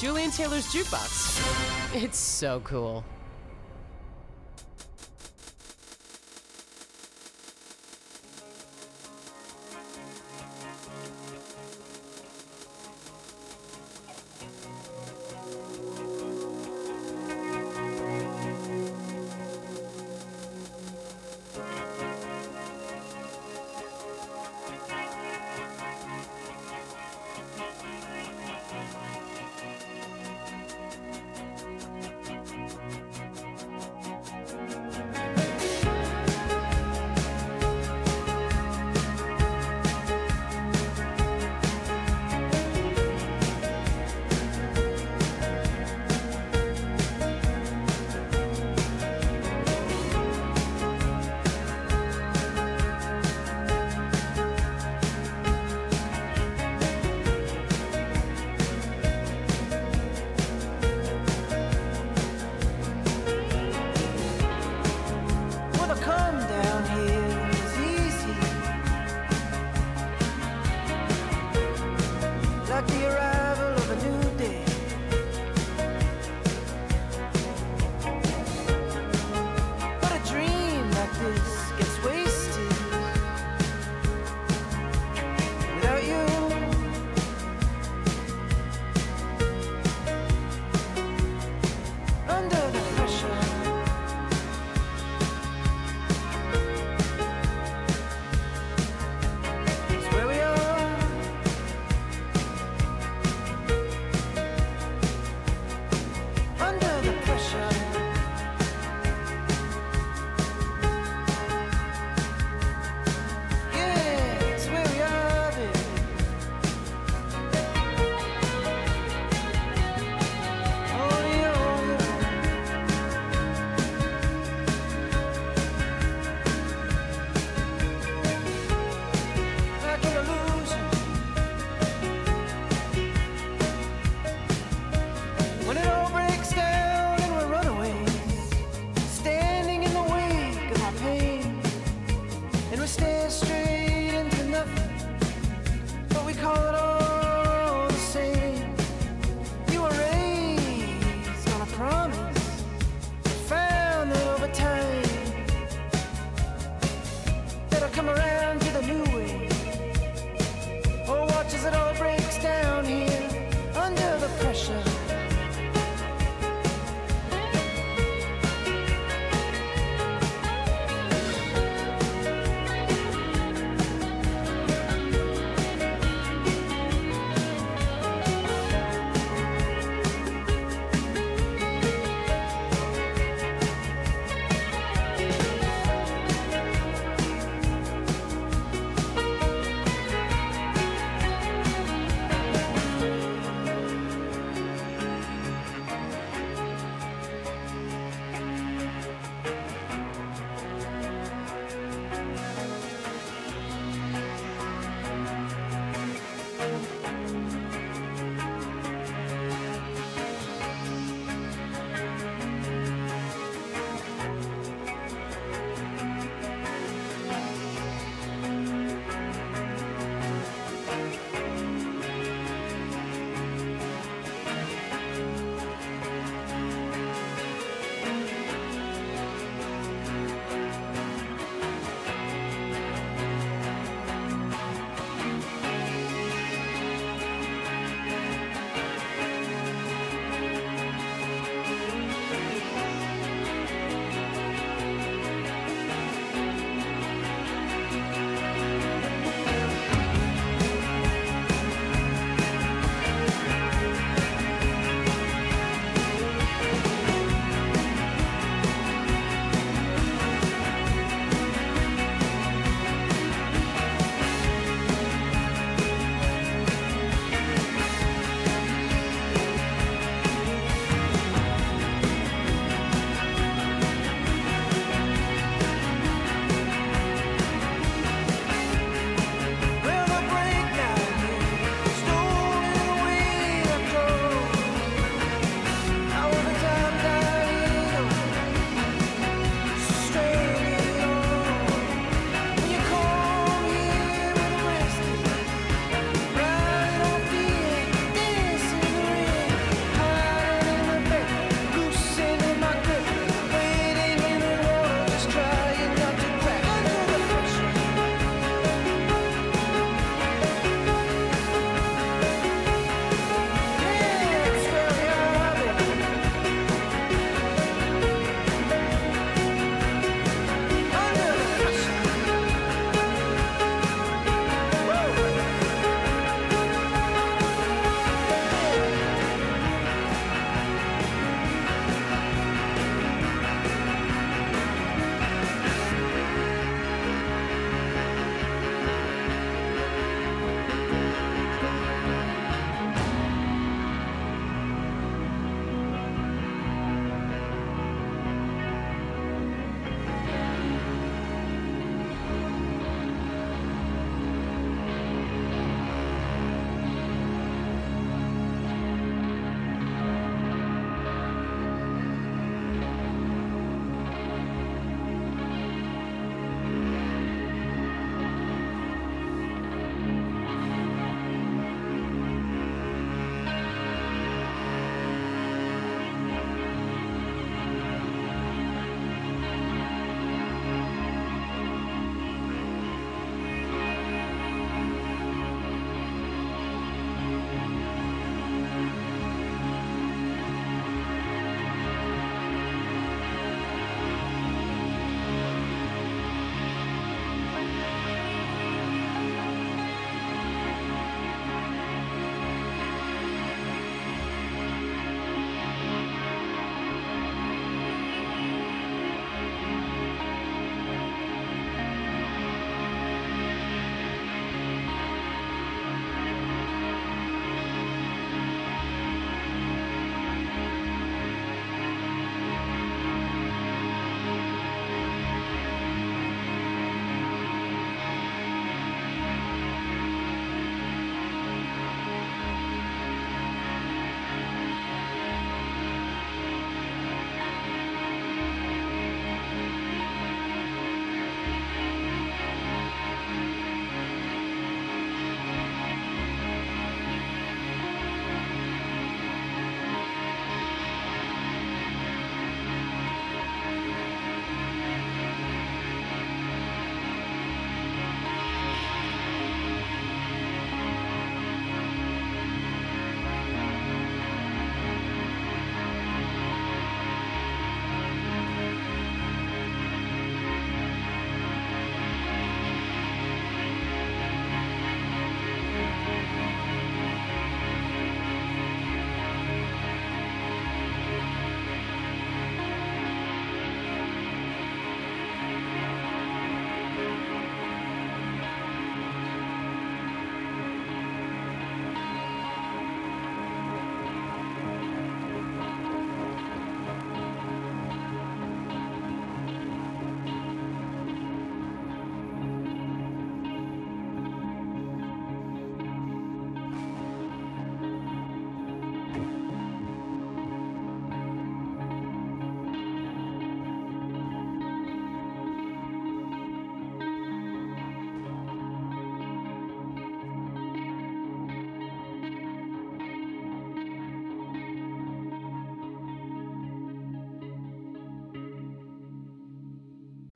Julian Taylor's Jukebox. It's so cool.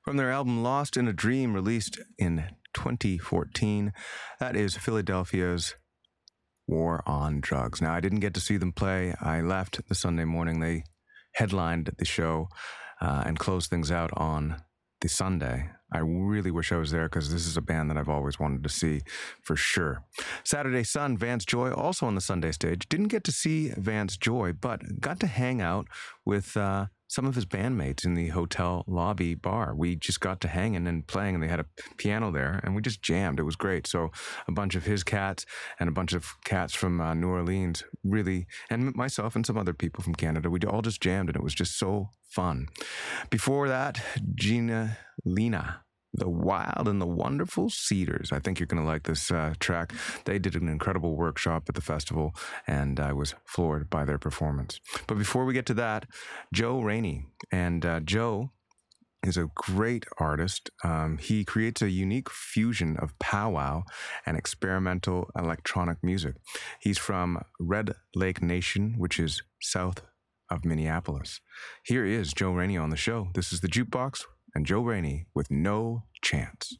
From their album Lost in a Dream, released in 2014, that is Philadelphia's War on Drugs. Now, I didn't get to see them play. I left the Sunday morning. They headlined the show and closed things out on the Sunday. I really wish I was there because this is a band that I've always wanted to see for sure. Saturday Sun, Vance Joy, also on the Sunday stage. Didn't get to see Vance Joy, but got to hang out with some of his bandmates in the hotel lobby bar. We just got to hanging and playing, and they had a piano there, and we just jammed. It was great. So a bunch of his cats and a bunch of cats from New Orleans, really, and myself and some other people from Canada, we all just jammed, and it was just so fun. Before that, Gina Lina, The Wild and the Wonderful Cedars. I think you're going to like this track. They did an incredible workshop at the festival, and I was floored by their performance. But before we get to that, Joe Rainey. And Joe is a great artist. He creates a unique fusion of powwow and experimental electronic music. He's from Red Lake Nation, which is south of Minneapolis. Here is Joe Rainey on the show. This is The Jukebox and Joe Rainey with No Chance.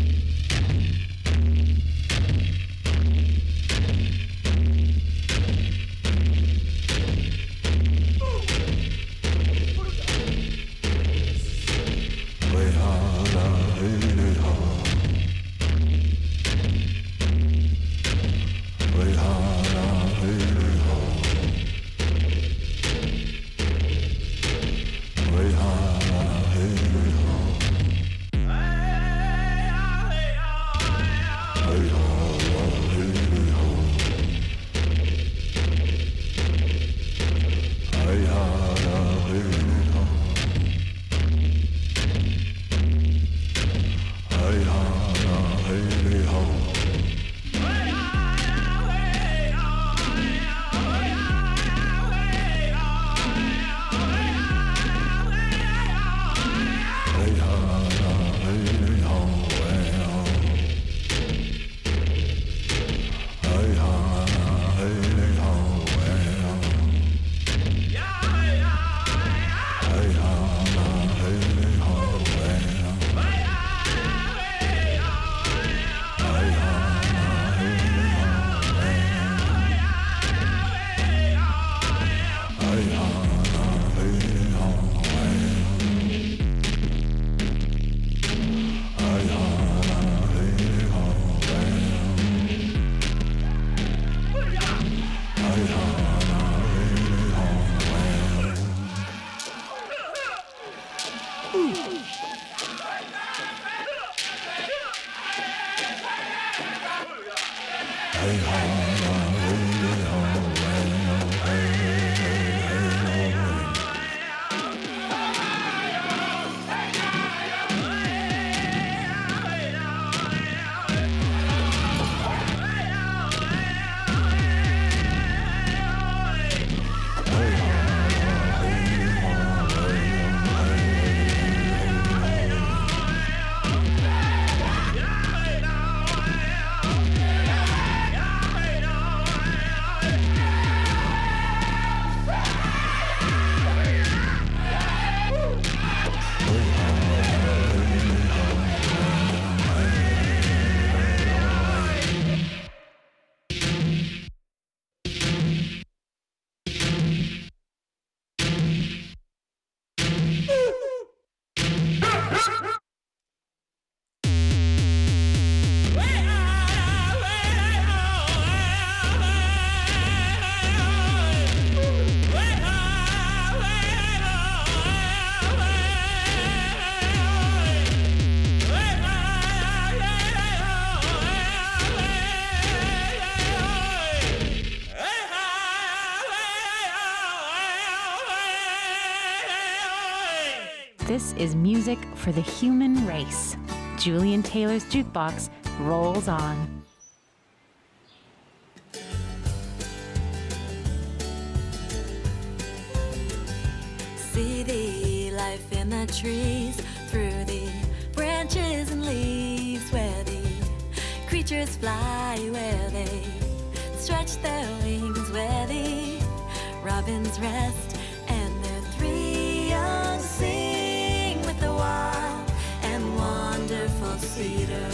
This is music for the human race. Julian Taylor's Jukebox rolls on. See the life in the trees, through the branches and leaves, where the creatures fly, where they stretch their wings, where the robins rest and their three young sing with the wild cedars.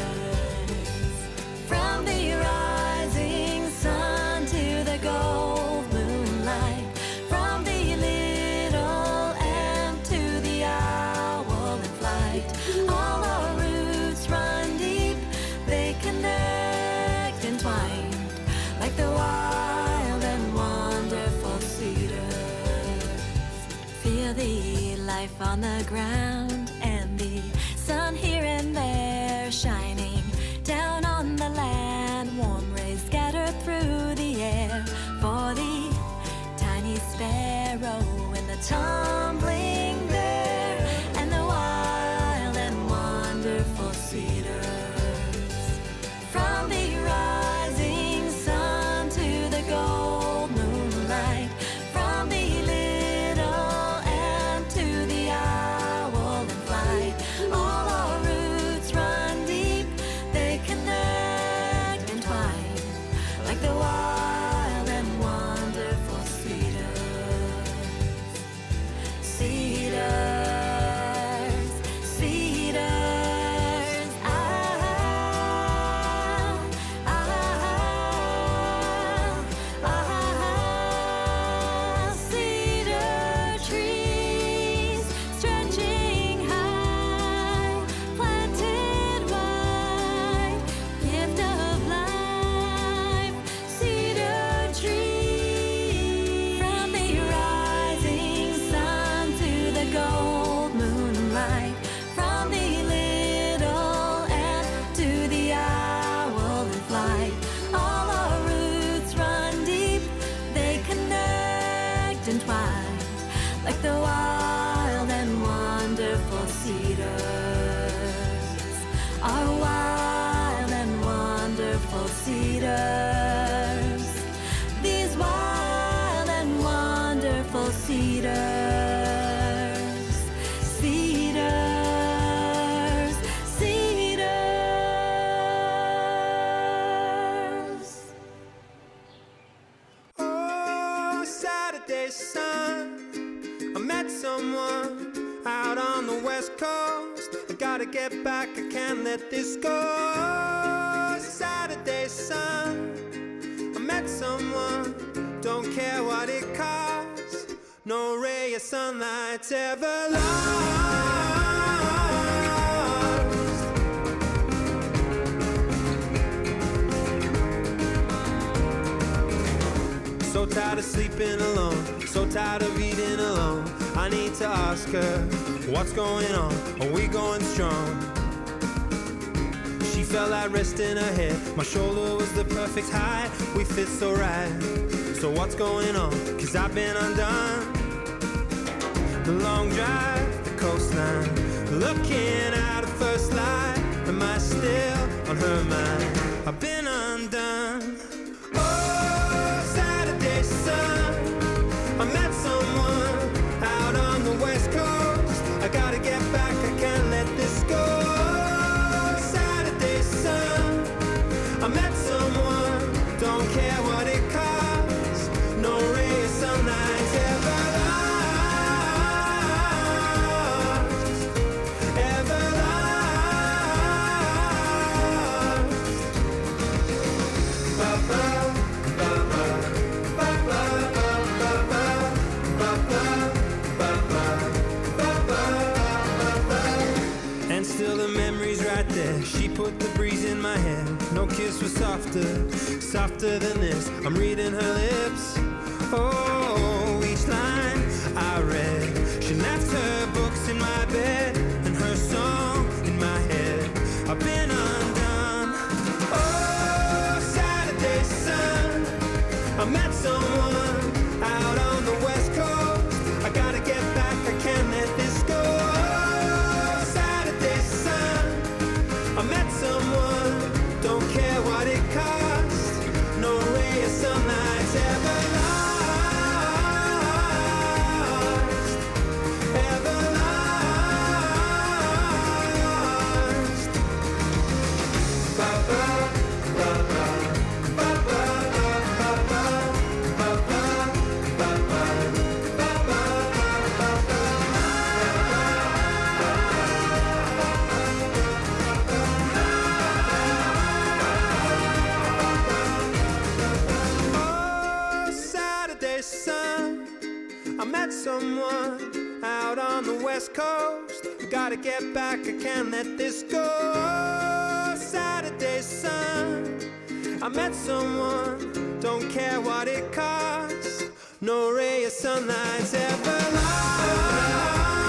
From the rising sun to the gold moonlight, from the little ant to the owl in flight, all our roots run deep, they connect entwined like the wild and wonderful cedars. Feel the life on the ground and the sun here and there shining down on the land. Warm rays scatter through the air for the tiny sparrow in the tumbling there, and the wild and wonderful cedars. From the rising sun to the gold moonlight, from the little ant to the owl in flight, all our roots run deep, they connect entwined like the wild and wonderful cedars. Cedars, cedars, cedar trees stretching high, planted wide, gift of life, cedar trees. From the rising sun to the gold moonlight, from the little ant to the owl in flight, all our roots run deep, they connect entwined like the wild and wonderful cedars. Our wild and wonderful cedars. These wild and wonderful cedars. Cedars, cedars. Oh, Saturday sun, I met someone out on the west coast. I gotta get back, I can't let this go. Saturday sun, I met someone, don't care what it costs, no ray of sunlight's ever lost. So tired of sleeping alone, so tired of eating alone. I need to ask her, what's going on? Are we going strong? She felt like rest in her head. My shoulder was the perfect height. We fit so right. So what's going on? 'Cause I've been undone. The long drive, the coastline, looking at her first light. Am I still on her mind? I've been undone. Oh, Saturday sun, I met someone out on the west coast. I gotta get back, I can't let this go. Saturday sun, I met someone, don't care what it costs, no ray of sunlight's ever lost, ever lost. Ba-ba, ba-ba, ba-ba, ba-ba, ba-ba, ba-ba, ba-ba. And still the memory's right there. She put the breeze in my hair. No kiss was softer, softer than this. I'm reading her lips. Oh, each line I read. She left her books in my bed and her song in my head. I've been undone. Oh, Saturday sun, I met someone out on the west coast. I gotta get back, I can't let this go. Saturday sun, I met someone, don't care what it costs, no ray of sunlight's ever Saturday sun, I met someone out on the west coast. Gotta get back, I can't let this go. Saturday sun, I met someone, don't care what it costs. No ray of sunlight's ever lost.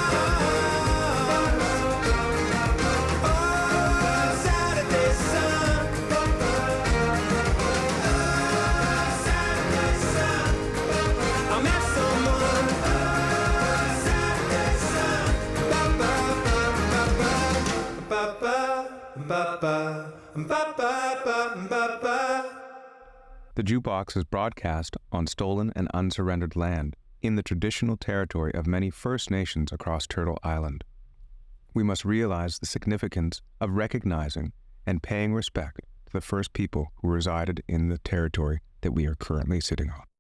The Jukebox is broadcast on stolen and unsurrendered land in the traditional territory of many First Nations across Turtle Island. We must realize the significance of recognizing and paying respect to the first people who resided in the territory that we are currently sitting on.